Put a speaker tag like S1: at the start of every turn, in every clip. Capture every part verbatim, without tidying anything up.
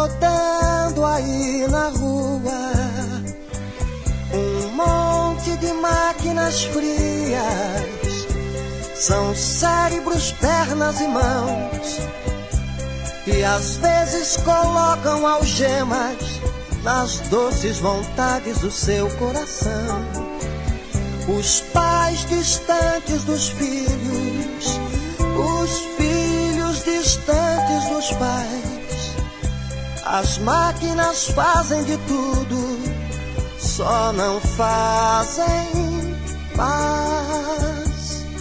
S1: rodando aí na rua, um monte de máquinas frias, são cérebros, pernas e mãos, e às vezes colocam algemas nas doces vontades do seu coração. Os pais distantes dos filhos, os filhos distantes dos pais, as máquinas fazem de tudo, só não fazem paz.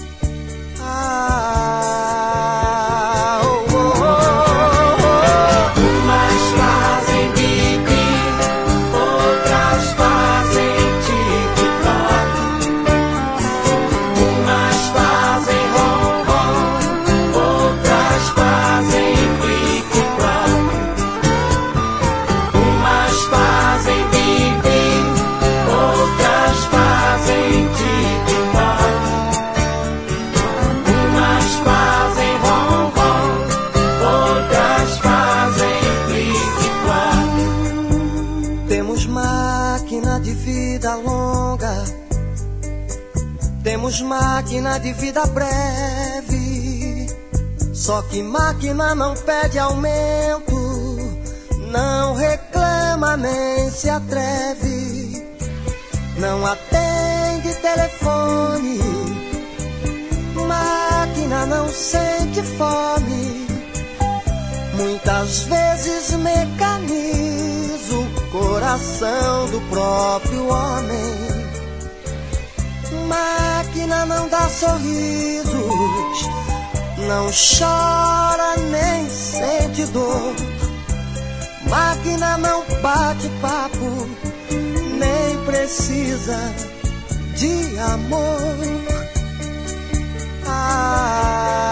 S1: Ah, oh, oh, oh, oh. Umas fazem bibi, outras fazem tic-tac, umas fazem rom-rom, outras fazem clique-clac, umas fazem bibi, outras fazem tic-tac, umas fazem rom-rom, outras fazem clique-clac. Temos máquina de vida longa, temos máquina de vida breve, só que máquina não pede aumento, não reclama nem se atreve, não atende telefone, máquina não sente fome, muitas vezes mecaniza o coração do próprio homem. Máquina não dá sorrisos, não chora nem sente dor, máquina não bate papo, nem precisa de amor. Ah,